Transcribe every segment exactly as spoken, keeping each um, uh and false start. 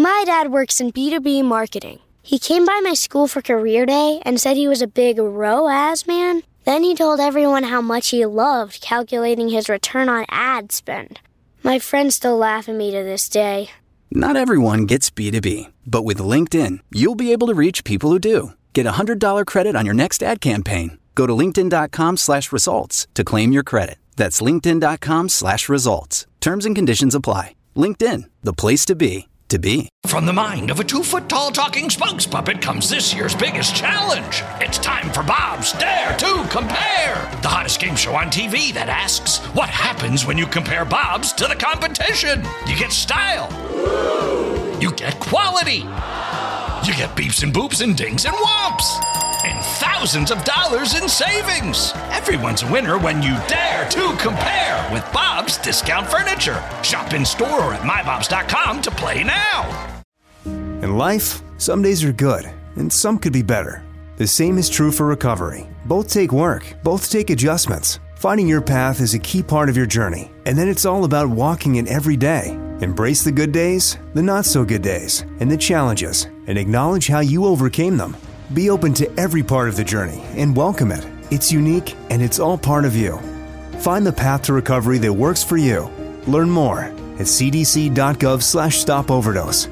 My dad works in B two B marketing. He came by my school for career day and said he was a big R O A S man. Then he told everyone how much he loved calculating his return on ad spend. My friends still laugh at me to this day. Not everyone gets B two B, but with LinkedIn, you'll be able to reach people who do. Get a one hundred dollars credit on your next ad campaign. Go to linkedin.com slash results to claim your credit. That's linkedin.com slash results. Terms and conditions apply. LinkedIn, the place to be, to be. From the mind of a two-foot-tall talking spokes puppet comes this year's biggest challenge. It's time for Bob's Dare to Compare, the hottest game show on T V that asks, what happens when you compare Bob's to the competition? You get style. You get quality. You get beeps and boops and dings and whomps. And thousands of dollars in savings. Everyone's a winner when you dare to compare with Bob's Discount Furniture. Shop in store or at my bobs dot com to play now. In life, some days are good, and some could be better. The same is true for recovery. Both take work, both take adjustments. Finding your path is a key part of your journey, and then it's all about walking it every day. Embrace the good days, the not-so-good days, and the challenges, and acknowledge how you overcame them. Be open to every part of the journey and welcome it. It's unique, and it's all part of you. Find the path to recovery that works for you. Learn more at cdc.gov slash stop overdose.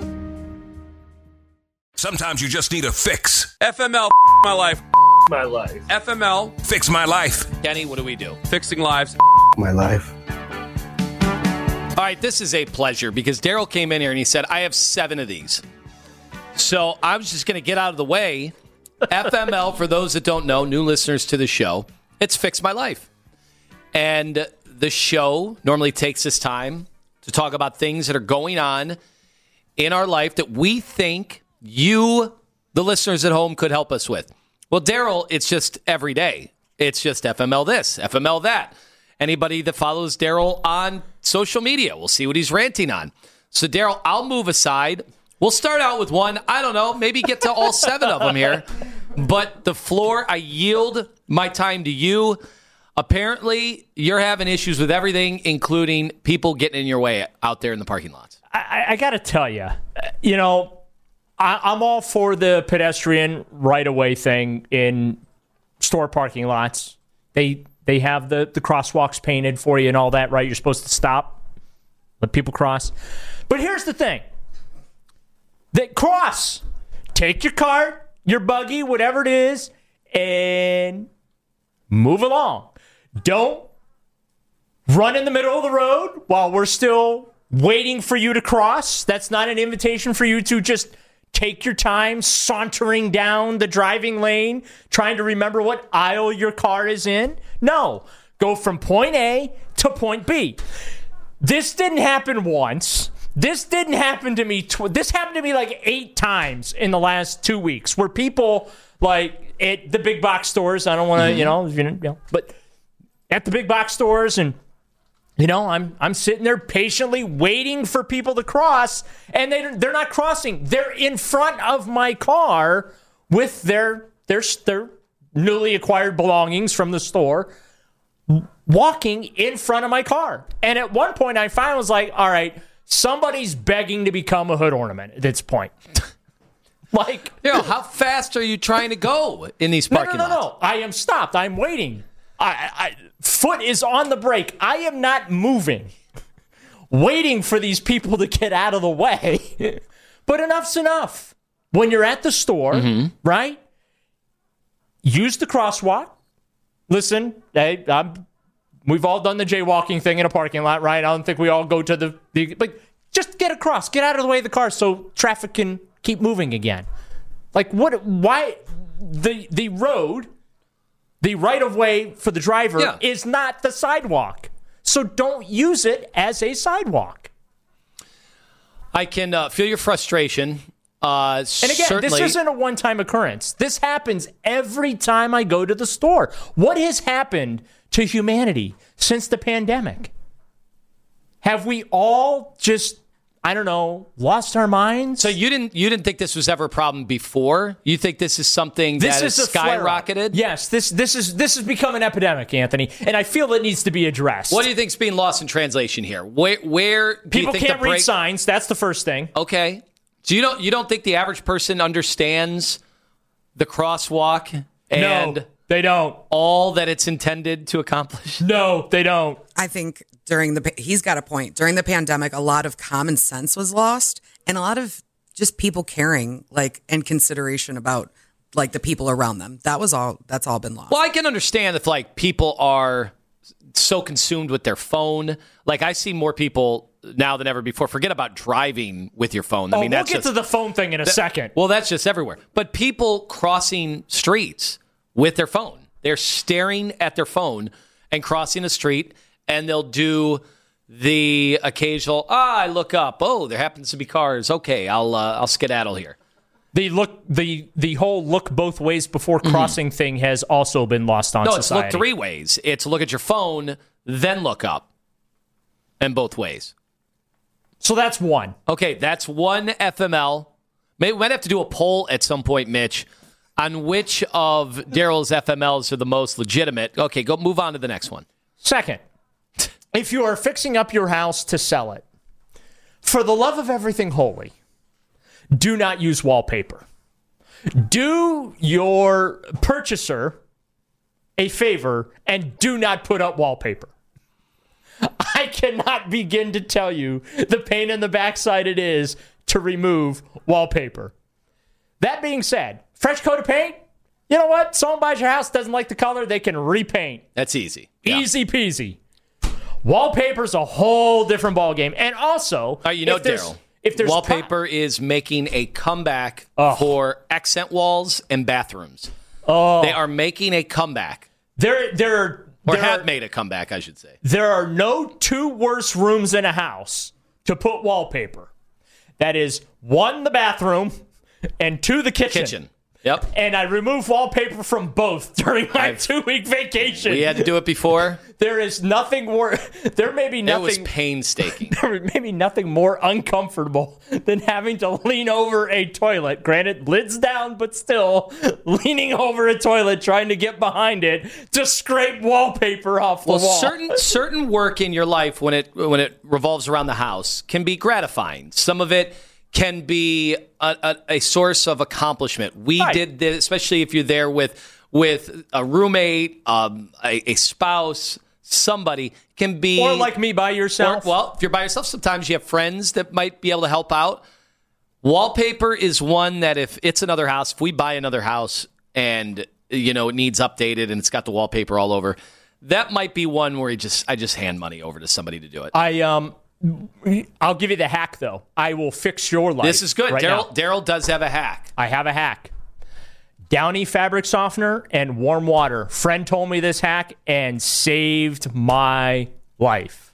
Sometimes you just need a fix. F M L, my life. My life. F M L. Fix my life. Kenny, what do we do? Fixing lives. My life. All right, this is a pleasure because Daryl came in here and he said, I have seven of these. So I was just going to get out of the way. F M L, for those that don't know, new listeners to the show, it's Fix My Life. And the show normally takes this time to talk about things that are going on in our life that we think you, the listeners at home, could help us with. Well, Daryl, it's just every day. It's just F M L this, F M L that. Anybody that follows Daryl on social media, we'll see what he's ranting on. So, Daryl, I'll move aside. We'll start out with one. I don't know, maybe get to all seven of them here. But the floor, I yield my time to you. Apparently, you're having issues with everything, including people getting in your way out there in the parking lots. I, I got to tell you, you know, I, I'm all for the pedestrian right-of-way thing in store parking lots. They they have the, the crosswalks painted for you and all that, right? You're supposed to stop, let people cross. But here's the thing. That cross. Take your cart, your buggy, whatever it is, and move along. Don't run in the middle of the road while we're still waiting for you to cross. That's not an invitation for you to just take your time sauntering down the driving lane, trying to remember what aisle your car is in. No. Go from point A to point B. This didn't happen once. This didn't happen to me. Tw- this happened to me like eight times in the last two weeks where people, like, at the big box stores, I don't want to, mm-hmm. you, know, you know, but at the big box stores, and, you know, I'm I'm sitting there patiently waiting for people to cross, and they, they're not crossing. They're in front of my car with their, their, their newly acquired belongings from the store, walking in front of my car. And at one point, I finally was like, all right, somebody's begging to become a hood ornament at this point. Like, you know, how fast are you trying to go in these parking no, no, no, lots? No, I am stopped. I'm waiting. I, I, foot is on the brake. I am not moving, waiting for these people to get out of the way. But enough's enough. When you're at the store, mm-hmm. right? Use the crosswalk. Listen, hey, I'm. We've all done the jaywalking thing in a parking lot, right? I don't think we all go to the, the... But just get across. Get out of the way of the car so traffic can keep moving again. Like, what... Why... The the road, the right-of-way for the driver yeah. is not the sidewalk. So don't use it as a sidewalk. I can uh, feel your frustration. Uh, and again, certainly. This isn't a one-time occurrence. This happens every time I go to the store. What has happened to humanity since the pandemic? Have we all just I don't know, lost our minds. So you didn't you didn't think this was ever a problem before? You think this is something this that is has skyrocketed? Yes, this this is this has become an epidemic, Anthony, and I feel it needs to be addressed. What do you think's being lost in translation here? Where where do people you think can't the break- read signs? That's the first thing. Okay, so you don't you don't think the average person understands the crosswalk and no, they don't. all that it's intended to accomplish? No, they don't. I think during the he's got a point. During the pandemic, a lot of common sense was lost, and a lot of just people caring, like, and consideration about like the people around them. That was all. That's all been lost. Well, I can understand if like people are so consumed with their phone. Like I see more people now than ever before. Forget about driving with your phone. I oh, mean, we'll that's get just, to the phone thing in a that, second. Well, that's just everywhere. But people crossing streets with their phone. They're staring at their phone and crossing a street, and they'll do the occasional, ah, I look up. Oh, there happens to be cars. Okay, I'll uh, I'll skedaddle here. The look, the the whole look both ways before crossing mm. thing has also been lost on no, society. No, it's look three ways. It's look at your phone, then look up, and both ways. So that's one. Okay, that's one F M L. Maybe we might have to do a poll at some point, Mitch, on which of Daryl's F M Ls are the most legitimate. Okay, go move on to the next one. Second, if you are fixing up your house to sell it, for the love of everything holy, do not use wallpaper. Do your purchaser a favor and do not put up wallpaper. I cannot begin to tell you the pain in the backside it is to remove wallpaper. That being said, fresh coat of paint, you know what? Someone buys your house, doesn't like the color, they can repaint. That's easy. Easy yeah. peasy. Wallpaper's a whole different ballgame. And also, uh, you know, if there's, Daryl, if there's wallpaper pro- is making a comeback oh. for accent walls and bathrooms. Oh. They are making a comeback. There, there, or there have are, made a comeback, I should say. There are no two worse rooms in a house to put wallpaper. That is, one, the bathroom, and two, the kitchen. Kitchen. Yep. And I removed wallpaper from both during my I've, two-week vacation. We had to do it before. There is nothing more. There may be nothing. It was painstaking. There may be nothing more uncomfortable than having to lean over a toilet. Granted, lids down, but still leaning over a toilet, trying to get behind it to scrape wallpaper off the well, wall. certain certain work in your life when it when it revolves around the house can be gratifying. Some of it can be a, a, a source of accomplishment. We right. did this, especially if you're there with with a roommate, um, a, a spouse, somebody can be, or like me by yourself. Or, well, if you're by yourself, sometimes you have friends that might be able to help out. Wallpaper is one that if it's another house, if we buy another house and you know it needs updated and it's got the wallpaper all over, that might be one where you just I just hand money over to somebody to do it. I um. I'll give you the hack, though. I will fix your life. This is good. Right Daryl Daryl does have a hack. I have a hack. Downy fabric softener and warm water. Friend told me this hack and saved my life.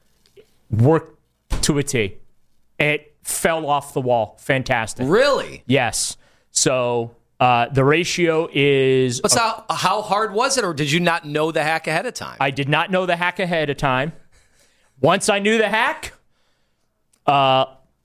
Worked to a T. It fell off the wall. Fantastic. Really? Yes. So uh, the ratio is... But how, how hard was it, or did you not know the hack ahead of time? I did not know the hack ahead of time. Once I knew the hack, uh,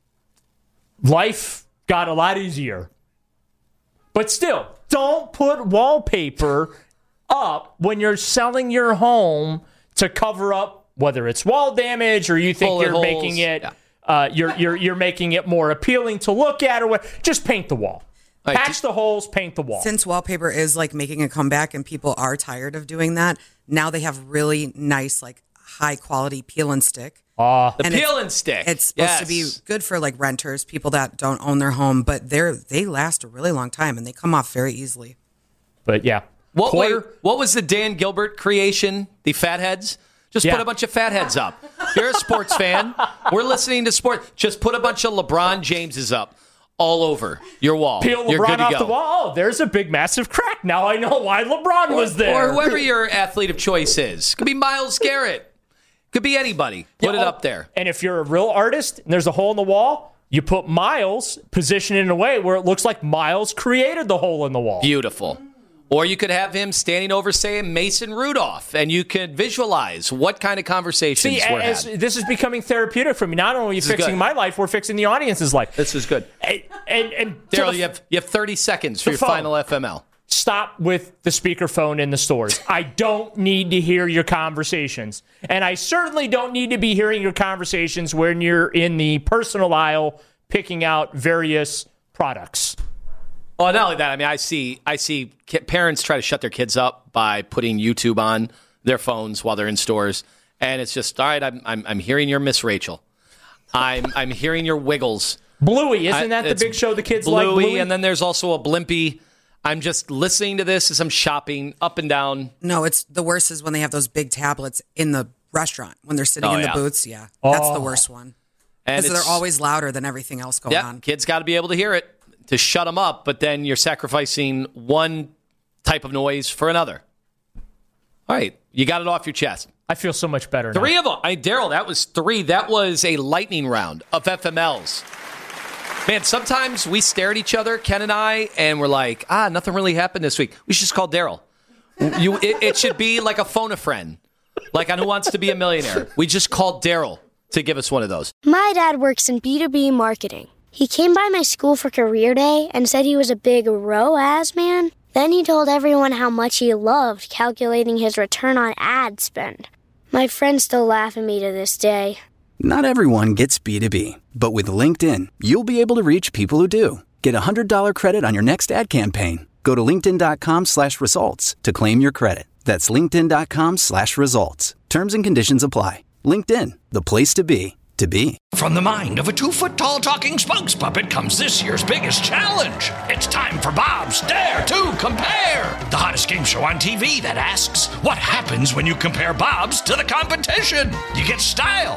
life got a lot easier. But still, don't put wallpaper up when you're selling your home to cover up whether it's wall damage or you think Bullet you're holes. making it Yeah. uh, you're you're you're making it more appealing to look at or what. Just paint the wall. Right, Patch do- the holes, paint the wall. Since wallpaper is like making a comeback and people are tired of doing that, now they have really nice like high quality peel and stick. Uh, the and peel and stick. It's supposed yes. to be good for like renters, people that don't own their home, but they're they last a really long time and they come off very easily. But yeah. What Quarter- wait, what was the Dan Gilbert creation? The fatheads? Just Yeah. put a bunch of fatheads up. You're a sports fan. We're listening to sport. Just put a bunch of LeBron Jameses up all over your wall. Peel You're LeBron good to off go. the wall. Oh, there's a big, massive crack. Now I know why LeBron Or, was there. or whoever your athlete of choice is. Could be Myles Garrett. Could be anybody. Put Yeah, it oh, up there. And if you're a real artist and there's a hole in the wall, you put Miles, position it in a way where it looks like Miles created the hole in the wall. Beautiful. Or you could have him standing over, say, Mason Rudolph, and you could visualize what kind of conversations See, were as, had. This is becoming therapeutic for me. Not only are you fixing my life, we're fixing the audience's life. This is good. And, and, and Daryl, you have you have thirty seconds for your phone. final F M L. Stop with the speakerphone in the stores. I don't need to hear your conversations. And I certainly don't need to be hearing your conversations when you're in the personal aisle picking out various products. Well, not only that, I mean, I see I see parents try to shut their kids up by putting YouTube on their phones while they're in stores, and it's just, all right, I'm I'm, I'm hearing your Miss Rachel. I'm I'm hearing your Wiggles. Bluey, isn't that I, the big show the kids Bluey, like? Bluey, and then there's also a Blimpie. I'm just listening to this as I'm shopping up and down. No, it's the worst is when they have those big tablets in the restaurant when they're sitting Oh, in yeah. the booths. Yeah, that's Oh. the worst one. And Because it's- they're always louder than everything else going Yep, on. kids got to be able to hear it to shut them up, but then you're sacrificing one type of noise for another. All right, you got it off your chest. I feel so much better now. Three of them. I, Daryl, that was three. That was a lightning round of F M Ls. Man, sometimes we stare at each other, Ken and I, and we're like, ah, nothing really happened this week. We should just call Daryl. You, it, it should be like a phone a friend, like on Who Wants to Be a Millionaire. We just called Daryl to give us one of those. My dad works in B two B marketing. He came by my school for career day and said he was a big R O A S man. Then he told everyone how much he loved calculating his return on ad spend. My friends still laugh at me to this day. Not everyone gets B two B, but with LinkedIn, you'll be able to reach people who do. Get a one hundred dollars credit on your next ad campaign. Go to linkedin.com slash results to claim your credit. That's linkedin.com slash results. Terms and conditions apply. LinkedIn, the place to be, to be. From the mind of a two-foot-tall talking spokes puppet comes this year's biggest challenge. It's time for Bob's Dare to Compare, the hottest game show on T V that asks, what happens when you compare Bob's to the competition? You get style.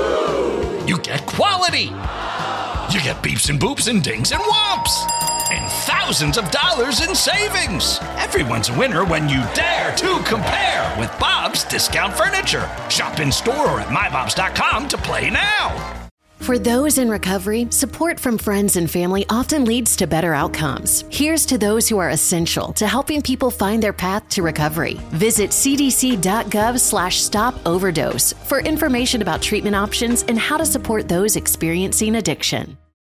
You get quality. You get beeps and boops and dings and whomps. And thousands of dollars in savings. Everyone's a winner when you dare to compare with Bob's Discount Furniture. Shop in store or at my bobs dot com to play now. For those in recovery, support from friends and family often leads to better outcomes. Here's to those who are essential to helping people find their path to recovery. Visit cdc.gov slash stop overdose for information about treatment options and how to support those experiencing addiction.